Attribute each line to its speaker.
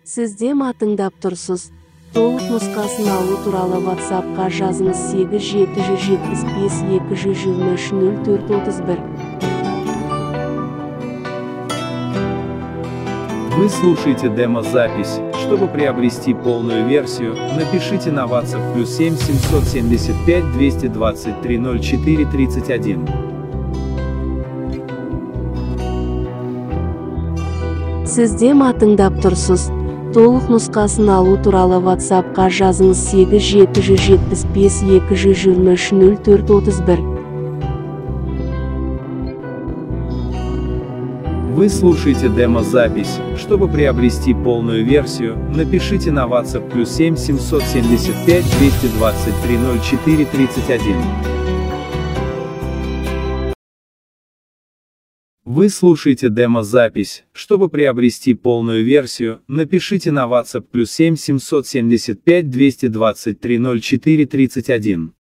Speaker 1: Сіз демо тыңдап тұрсыз. Толық нұсқасын алу туралы WhatsApp-қа жазыңыз 8775-223-0431.
Speaker 2: Вы слушаете демо-запись. Чтобы приобрести полную версию, напишите на WhatsApp +7 775 223 04 31.
Speaker 1: Сіз демо тыңдап тұрсыз. Толық нұсқасын алу туралы WhatsApp-қа жазыңыз 8775-223-0431.
Speaker 2: Вы слушаете демо-запись. Чтобы приобрести полную версию, напишите на WhatsApp +7 775 223 04 31. Вы слушаете демо-запись. Чтобы приобрести полную версию, напишите на WhatsApp +7 775 223 04 31.